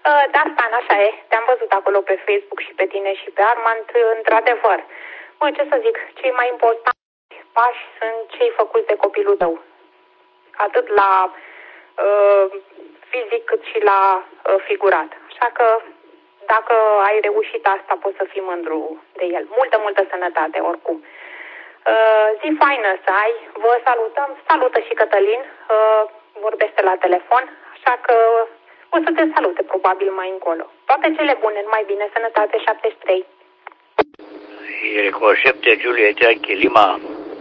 Da, Stan, așa e. Te-am văzut acolo pe Facebook și pe tine și pe Armand, într-adevăr. Mă, ce să zic, cei mai importanti pași sunt cei făcuți de copilul tău. Atât la fizic cât și la figurat. Așa că dacă ai reușit asta, poți să fii mândru de el. Multă, multă sănătate, oricum. Zi faină să ai, vă salutăm, salută și Cătălin, vorbește la telefon, așa că o să te salute probabil mai încolo. Toate cele bune, numai bine, sănătate, 73. Cu 7 Juliet Ianchi Lima,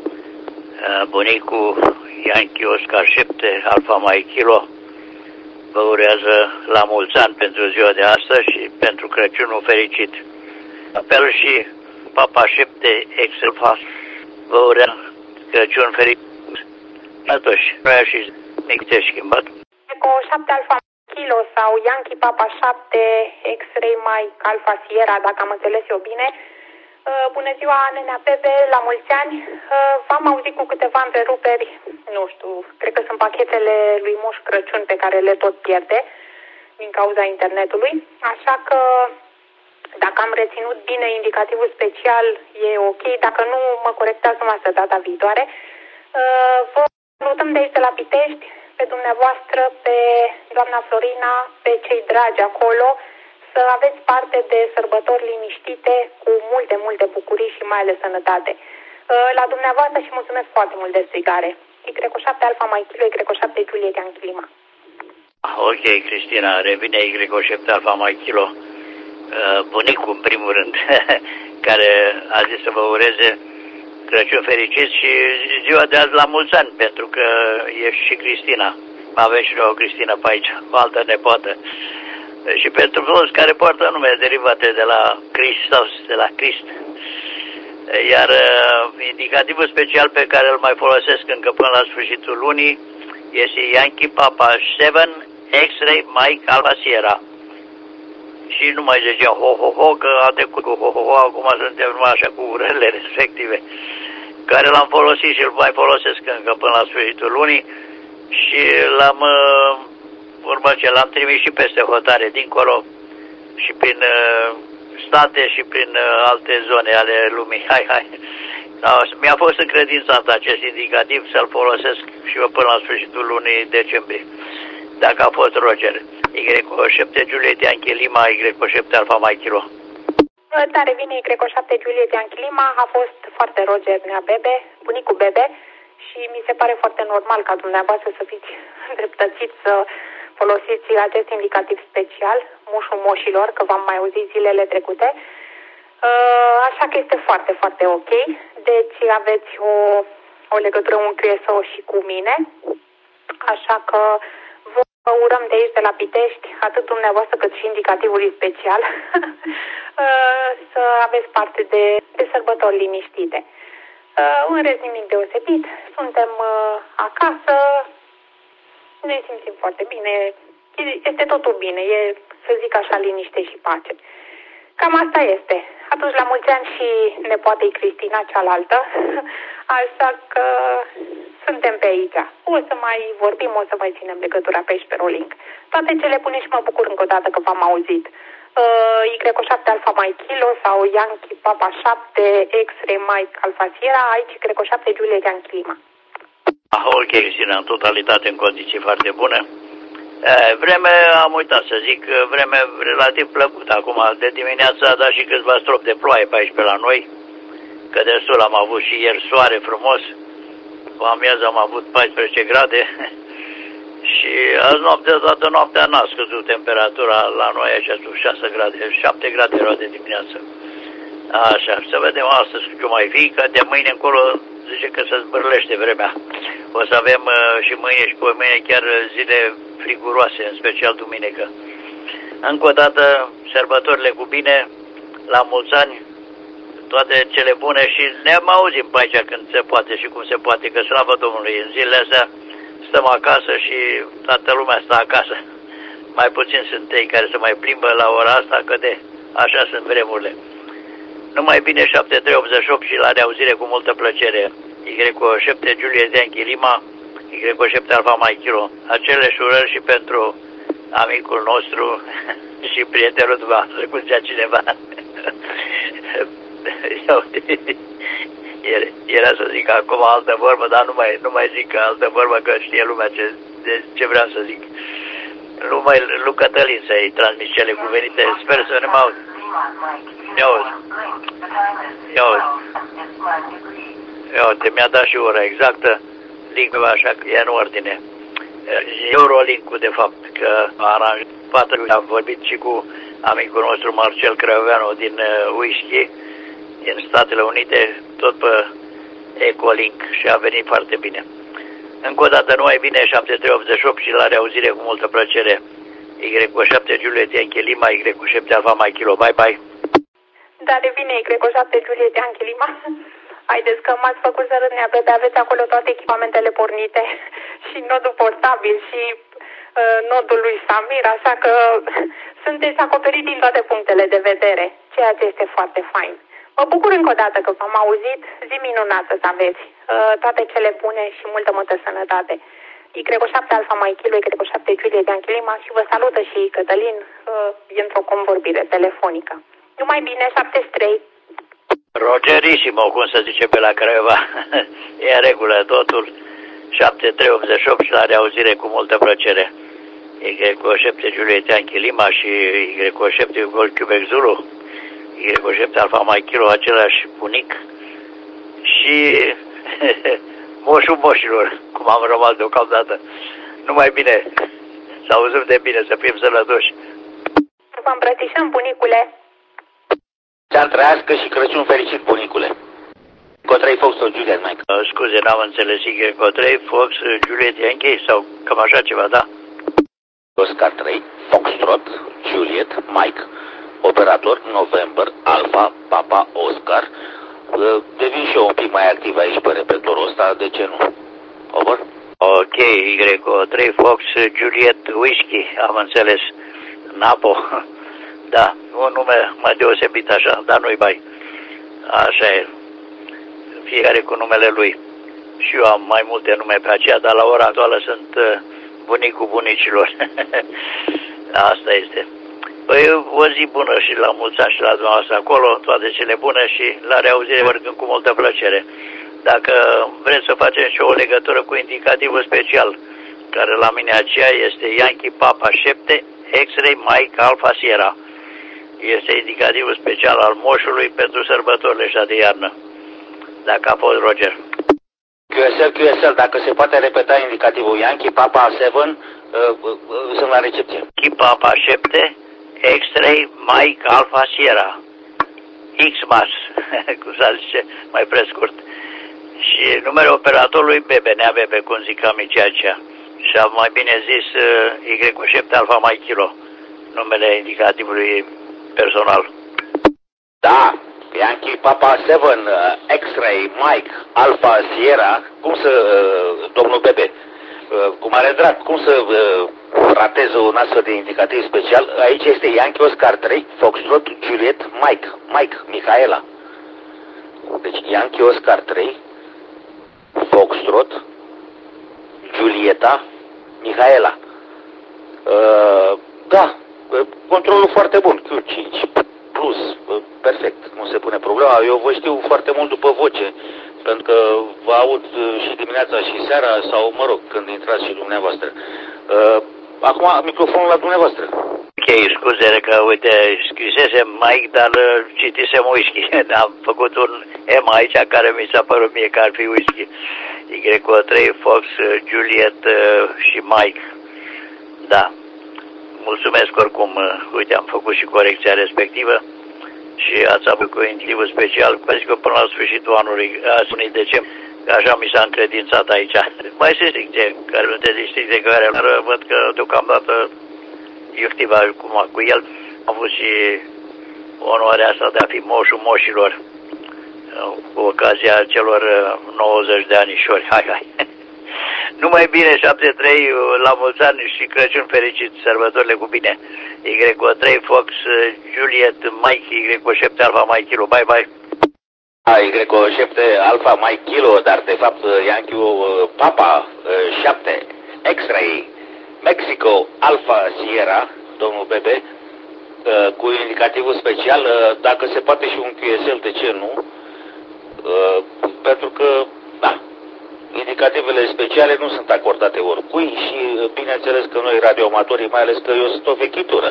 bunicul Ianchi Oscar 7, Alfa Mai Kilo, vă urează la mulți ani pentru ziua de astăzi și pentru Crăciunul fericit. La fel și Papa 7 Excelfa, vă urează Crăciun fericit. Atoși, noi și mic te schimbat. Cu 7 Alfa Kilo sau Yankee Papa 7 X-Ray Mike Alfa Sierra, dacă am înțeles eu bine. Bună ziua, nenea Pepe, la mulți ani. V-am auzit cu câteva întreruperi, nu știu, cred că sunt pachetele lui Moș Crăciun pe care le tot pierde din cauza internetului. Așa că dacă am reținut bine indicativul special, e ok. Dacă nu, mă corectați numai să data viitoare. Vă salutăm de aici de la Pitești, pe dumneavoastră, pe doamna Florina, pe cei dragi acolo, să aveți parte de sărbători liniștite, cu multe, multe bucurii și mai ales sănătate. La dumneavoastră și mulțumesc foarte mult de strigare. Y7 Alfa Mai Kilo, Y7 Juliet Ianchi Lima. Ok, Cristina, revine Y7 Alfa Mai Kilo, bunicul în primul rând, care a zis să vă ureze Crăciun fericit și ziua de azi la mulți ani, pentru că e și Cristina. Avem și noi o Cristina pe aici, o altă nepoată. Și pentru toți care poartă nume derivate de la Hristos, de la Crist. Iar indicativul special pe care îl mai folosesc încă până la sfârșitul lunii este Yankee Papa 7 X-Ray Mike Alfa Sierra. Și nu mai zicem ho-ho-ho, că a trecut cu ho-ho-ho, acum suntem numai așa cu urările respective, care l-am folosit și îl mai folosesc încă până la sfârșitul lunii și l-am l-am trimis și peste hotare, dincolo și prin state și prin alte zone ale lumii. Hai. Mi-a fost încredințat acest indicativ să-l folosesc și eu până la sfârșitul lunii decembrie. Dacă a fost Roger. Y7 Juliet Ianchi Lima, Y7 Alfa Mai Kilo. Da, revine Y7 Juliet Ianchi Lima, a fost foarte Roger nea Bebe, bunicul Bebe, și mi se pare foarte normal ca dumneavoastră să fiți îndreptățiți să folosiți acest indicativ special, mușul moșilor, că v-am mai auzit zilele trecute. Așa că este foarte, foarte ok. Deci aveți o legătură unchiesă și cu mine. Așa că vă urăm de aici, de la Pitești, atât dumneavoastră cât și indicativul special, să aveți parte de sărbători liniștite. În rest, nimic deosebit. Suntem acasă, ne simțim foarte bine, este totul bine, e, să zic așa, liniște și pace. Cam asta este. Atunci, la mulți ani și nepoatei Cristina, cealaltă, așa că suntem pe aici. O să mai vorbim, o să mai ținem legătura pe aici pe rolling. Toate cele bune și mă bucur încă o dată că v-am auzit. Y7 Alfa Mai Kilo sau Yankee Papa 7 X-Ray Mike Alfa Sierra, aici Y7 Juliet Ianchi Lima. Ok, Cristina, în totalitate, în condiții foarte bune. Vreme, am uitat să zic, vreme relativ plăcută. Acum, de dimineață a dat și câțiva stropi de ploaie pe aici, pe la noi, că destul am avut și ieri soare frumos. Cu amiază am avut 14 grade și azi toată noaptea n-a scăzut temperatura la noi, așa, sub 6 grade, 7 grade erau de dimineață. Așa, să vedem astăzi ce mai fi, că de mâine încolo zice că se zbârlește vremea. O să avem și mâine și pe mâine chiar zile friguroase, în special duminică. Încă o dată, sărbătorile cu bine, la mulți ani, toate cele bune și ne auzim pe aici când se poate și cum se poate, că slavă Domnului, în zilele astea stăm acasă și toată lumea stă acasă. Mai puțin sunt ei care se mai plimbă la ora asta, că de așa sunt vremurile. Numai bine, 7388 și la reauzire cu multă plăcere. Y7 Juliet Ianchi Lima, Y7 Alfa Mai Kilo. Aceleși urări și pentru amicul nostru și prietenul dumneavoastră, cum zicea cineva. Era să zic acum altă vorbă, dar nu mai zic altă vorbă, că știe lumea ce vreau să zic. Lui Cătălin să-i transmit cele cuvenite. Sper să ne mai aud. Ia uite, mi-a dat și ora exactă. Link-ul așa că e în ordine. Eurolink-ul, de fapt, că a aranjat, am vorbit și cu amicul nostru Marcel Crăveanu din Whisky, din Statele Unite, tot pe Ecolink și a venit foarte bine. Încă o dată, numai bine, 7388 și la reauzire cu multă plăcere. Y7 Juliet Yankee Lima, Y7 Alfa Mike Kilo, bye bye. Da, revine Y7 Juliet Yankee Lima. Haideți că m-ați făcut să râd, Bebe, aveți acolo toate echipamentele pornite și nodul portabil și nodul lui Samir, așa că sunteți acoperiți din toate punctele de vedere, ceea ce este foarte fain. Mă bucur încă o dată că v-am auzit, zi minunată să aveți, toate cele bune și multă sănătate. Y7 Alfa Mike Kilo, Y7 Juliet Yankee Lima și vă salută și Cătălin, e într-o convorbire telefonică. Numai bine, 73. Rogerissimo, cum se zice pe la Craiova. E în regulă totul. 7388 și la reauzire cu multă plăcere. Y7 Juliet Yankee Lima și Y7 Gold Quebec Zulu. Y7 Alfa Mike Kilo, același bunic. Și moșul moșilor, cum am rămas deocamdată. Numai bine. Să auzim de bine, să fim sănătoși. Vă îmbrățișăm, bunicule. Să trăiască și Crăciun fericit, bunicule. Cotrei Fox sau Juliet, Mike? Scuze, n-am înțeles. Cotrei Fox, Juliet Yankee sau cam așa ceva, da? Oscar 3, Foxtrot, Juliet, Mike. Operator, November, Alpha, Papa, Oscar. Devin și eu un pic mai activ aici pe repetorul ăsta, de ce nu? Over? Ok, Y3 Fox, Juliet Whisky, am înțeles. Napo. Da, un nume mai deosebit așa, dar nu-i bai. Așa e. Fiecare cu numele lui. Și eu am mai multe nume pe aceea, dar la ora actuală sunt bunicul bunicilor. Asta este. Păi o zi bună și la mulți ani și la dumneavoastră acolo, toate cele bune și la reauzire vorbim cu multă plăcere. Dacă vreți să facem și o legătură cu indicativul special, care la mine aceea este Yankee Papa 7, X-Ray Mike Alpha Sierra. Este indicativul special al moșului pentru sărbătorile ăștia de iarnă. Dacă a fost, Roger. QSL, dacă se poate repeta indicativul Yankee Papa 7, sunt la recepție. Yankee Papa 7, X-Ray Mike Alpha Sierra. XMAS, cum să zice, mai prescurt. Și numele operatorului Bebe, Nea Bebe, cum zic amicii aceia. Și am mai bine zis Y7 Alfa Mike Kilo, numele indicativului personal. Da, Yankee Papa 7, X-Ray, Mike, Alpha Sierra, cum să, domnul Bebe, cu mare drag, cum să ratez un astfel de indicativ special? Aici este Yankee Oscar 3, Foxtrot, Juliet, Mike, Mihaela. Deci Yankee Oscar 3, Foxtrot, Julieta, Mihaela. Da, controlul foarte bun, Q5 plus, perfect, nu se pune problema. Eu vă știu foarte mult după voce, pentru că vă aud și dimineața și seara, sau mă rog, când intrați și dumneavoastră. Acum microfonul la dumneavoastră. Ok, scuze că, uite, scrisesem Mike, dar citisem whisky. Am făcut un M aici care mi s-a părut mie că ar fi whisky. Y3, Fox, Juliet și Mike. Da. Mulțumesc oricum, uite, am făcut și corecția respectivă și ați avut cu indicativul special, zic că până la sfârșitul anului, lunii decembrie, așa mi s-a încredințat aici. Mai sunt stricte, care nu te zici stricte, care văd că deocamdată iuftiva cu el. Am avut și onoarea asta de a fi moșul moșilor cu ocazia celor 90 de anișori. Hai. Numai bine, 73, la mulți ani și Crăciun fericit, sărbătorile cu bine. Y3, Fox, Juliet, Mike, Y7, Alpha, Mike Kilo, bye bye. Y7, Alpha, Mike Kilo, dar de fapt Yankee Papa 7, X-Ray, Mexico Alpha Sierra, domnul Bebe, cu indicativul special, dacă se poate și un QSL, de ce nu? Pentru că, da, indicativele speciale nu sunt acordate oricui și bineînțeles că noi radioamatorii, mai ales că eu sunt o vechitură.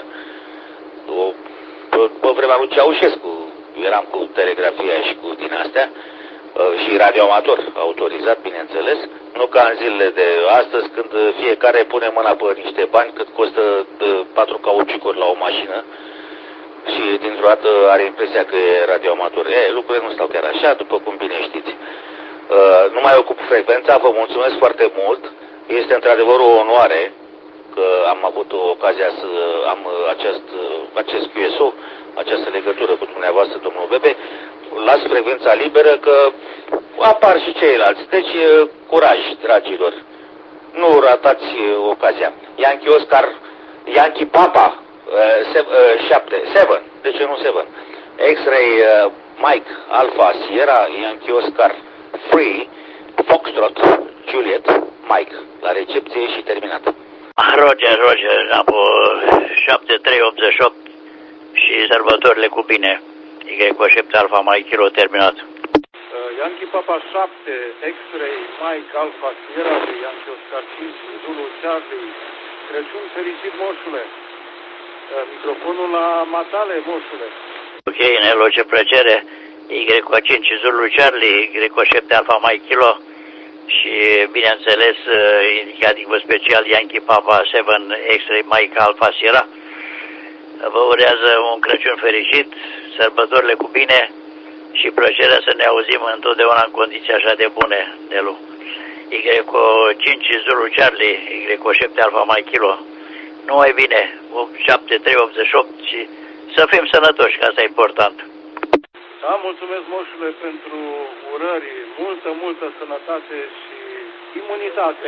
Pe vremea lui Ceaușescu eram cu telegrafia și cu din astea și radioamator autorizat, bineînțeles, nu ca în zilele de astăzi când fiecare pune mâna pe niște bani cât costă 4 cauciucuri la o mașină și dintr-o dată are impresia că e radioamator. Lucrurile nu stau chiar așa, după cum bine știți. Nu mai ocup frecvența, vă mulțumesc foarte mult. Este într-adevăr o onoare că am avut ocazia să am acest QSO, această legătură cu dumneavoastră, domnul Bebe. Las frecvența liberă că apar și ceilalți. Deci, curaj, dragilor. Nu ratați ocazia. Yankee Oscar, Yankee Papa, 7, de ce nu 7? X-Ray Mike Alpha Sierra, Yankee Oscar Free, Foxtrot, Juliet, Mike. La recepție și terminat. Roger, Napo 7388 și sărbătorile cu bine. Y cu 7 Alpha Mike Kilo terminat. Yankee Papa 7, X-Ray Mike Alpha Sierra de Yankee Oscar 5, Zulu Charlie. Crăciun fericit, moșule. Microfonul la matale, moșule. Ok, Nelo, ce plăcere. Y cu 5 Zulu Charlie, Y cu 7 Alpha Mike Kilo și bineînțeles indicativul special Yankee Papa 7 X-Ray Mike Alpha Sierra. Vă urează un Crăciun fericit, sărbătorile cu bine și plăcerea să ne auzim întotdeauna în condiții așa de bune, Nelu. Y cu 5 Zulu Charlie, Y cu 7 Alpha Mike Kilo. Numai bine, 7388 și să fim sănătoși, că asta e important. Da, mulțumesc, moșule, pentru urări, multă sănătate și imunitate.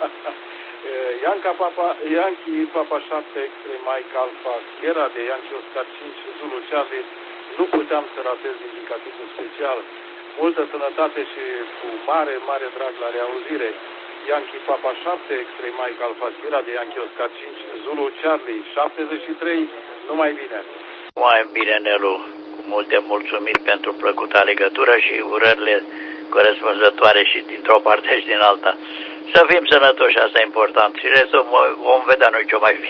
Yankee Papa 7 X-Ray Mike Alpha Sierra de Yankee Oscar 5 Zulu Charlie. Nu puteam să ratez indicativul special. Multă sănătate și cu mare drag la reauzire. Yankee Papa 7 X-Ray Mike Alpha Sierra de Yankee Oscar 5 Zulu Charlie 73. Numai bine. Mai bine, Nelu. Multe mulțumiri pentru plăcuta legătură și urările corespunzătoare și dintr-o parte și din alta. Să fim sănătoși, asta e important. Și restul vom vedea noi ce mai fi.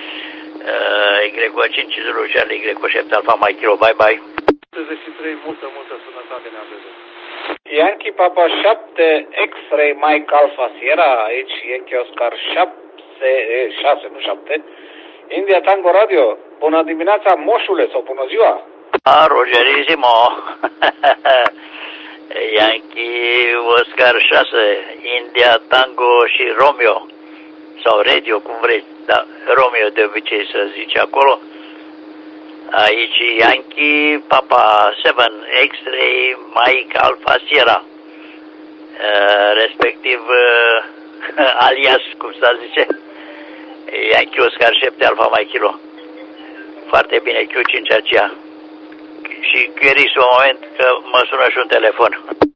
Y cu 5 Zulu Charlie, Y cu 7 Alpha Mike Kilo, bye. 73, multă sănătate ne avem. Yankee Papa 7, X-Ray Mike Alpha Sierra, aici Yankee Oscar 6, nu 7. India Tango Radio, bună dimineața, moșule, sau bună ziua! Rogerisimo. Yankee Oscar 6, India Tango și Romeo, sau Radio, cum vreți, da, Romeo de obicei să zice acolo. Aici Yankee Papa 7, X-Ray Mike Alpha Sierra, respectiv alias, cum să zice, Yankee Oscar 7 Alpha Mike Kilo. Foarte bine, Q5 aceea. Și chiar în moment că mă sună și un telefon.